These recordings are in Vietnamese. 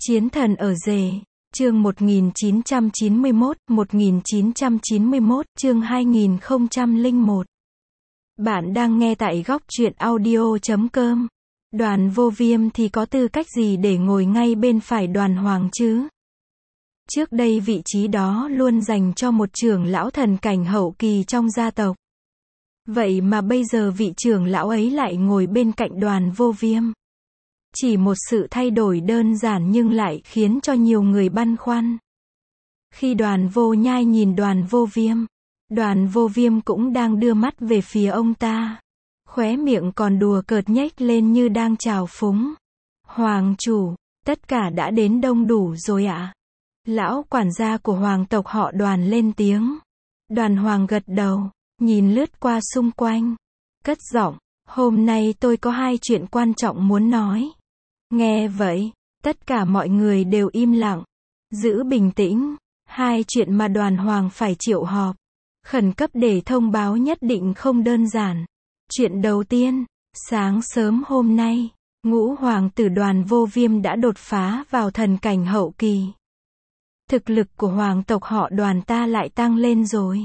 Chiến thần ở rể, chương 1991, chương 2001. Bạn đang nghe tại góc truyện audio.com. Đoàn Vô Viêm thì có tư cách gì để ngồi ngay bên phải Đoàn Hoàng chứ? Trước đây vị trí đó luôn dành cho một trưởng lão thần cảnh hậu kỳ trong gia tộc. Vậy mà bây giờ vị trưởng lão ấy lại ngồi bên cạnh Đoàn Vô Viêm. Chỉ một sự thay đổi đơn giản nhưng lại khiến cho nhiều người băn khoăn. Khi Đoàn Vô Nhai nhìn Đoàn Vô Viêm cũng đang đưa mắt về phía ông ta. Khóe miệng còn đùa cợt nhếch lên như đang chào phúng. Hoàng chủ, tất cả đã đến đông đủ rồi ạ. Lão quản gia của hoàng tộc họ Đoàn lên tiếng. Đoàn Hoàng gật đầu, nhìn lướt qua xung quanh. Cất giọng, hôm nay tôi có hai chuyện quan trọng muốn nói. Nghe vậy, tất cả mọi người đều im lặng. Giữ bình tĩnh, hai chuyện mà Đoàn Hoàng phải triệu họp khẩn cấp để thông báo nhất định không đơn giản. Chuyện đầu tiên, sáng sớm hôm nay, ngũ hoàng tử Đoàn Vô Viêm đã đột phá vào thần cảnh hậu kỳ. Thực lực của hoàng tộc họ Đoàn ta lại tăng lên rồi.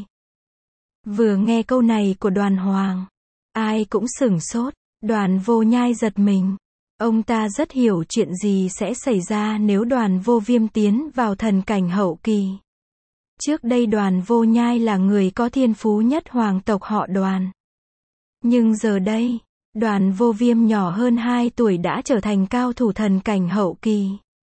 Vừa nghe câu này của Đoàn Hoàng, ai cũng sửng sốt. Đoàn Vô Nhai giật mình. Ông ta rất hiểu chuyện gì sẽ xảy ra nếu Đoàn Vô Viêm tiến vào thần cảnh hậu kỳ. Trước đây Đoàn Vô Nhai là người có thiên phú nhất hoàng tộc họ Đoàn. Nhưng giờ đây, Đoàn Vô Viêm nhỏ hơn 2 tuổi đã trở thành cao thủ thần cảnh hậu kỳ.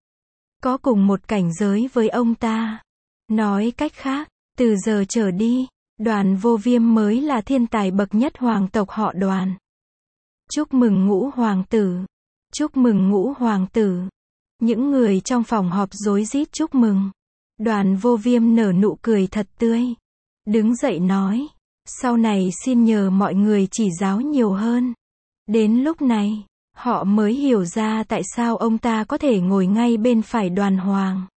Có cùng một cảnh giới với ông ta. Nói cách khác, từ giờ trở đi, Đoàn Vô Viêm mới là thiên tài bậc nhất hoàng tộc họ Đoàn. Chúc mừng ngũ hoàng tử. Chúc mừng ngũ hoàng tử. Những người trong phòng họp rối rít chúc mừng. Đoàn Vô Viêm nở nụ cười thật tươi. Đứng dậy nói, sau này xin nhờ mọi người chỉ giáo nhiều hơn. Đến lúc này, họ mới hiểu ra tại sao ông ta có thể ngồi ngay bên phải Đoàn Hoàng.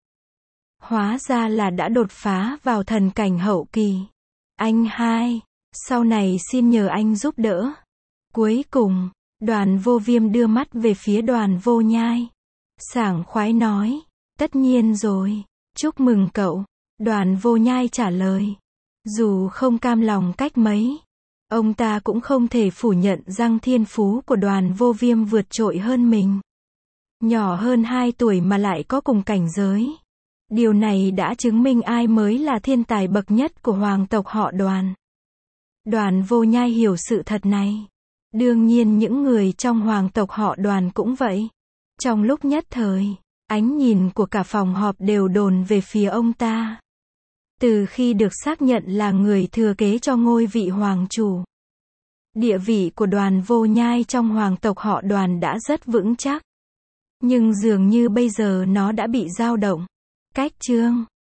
Hóa ra là đã đột phá vào thần cảnh hậu kỳ. Anh hai, sau này xin nhờ anh giúp đỡ. Cuối cùng, Đoàn Vô Viêm đưa mắt về phía Đoàn Vô Nhai. Sảng khoái nói, tất nhiên rồi, chúc mừng cậu. Đoàn Vô Nhai trả lời. Dù không cam lòng cách mấy, ông ta cũng không thể phủ nhận rằng thiên phú của Đoàn Vô Viêm vượt trội hơn mình. Nhỏ hơn 2 tuổi mà lại có cùng cảnh giới. Điều này đã chứng minh ai mới là thiên tài bậc nhất của hoàng tộc họ Đoàn. Đoàn Vô Nhai hiểu sự thật này. Đương nhiên những người trong hoàng tộc họ Đoàn cũng vậy. Trong lúc nhất thời, ánh nhìn của cả phòng họp đều đồn về phía ông ta. Từ khi được xác nhận là người thừa kế cho ngôi vị hoàng chủ, địa vị của Đoàn Vô Nhai trong hoàng tộc họ Đoàn đã rất vững chắc. Nhưng dường như bây giờ nó đã bị dao động. Cách chương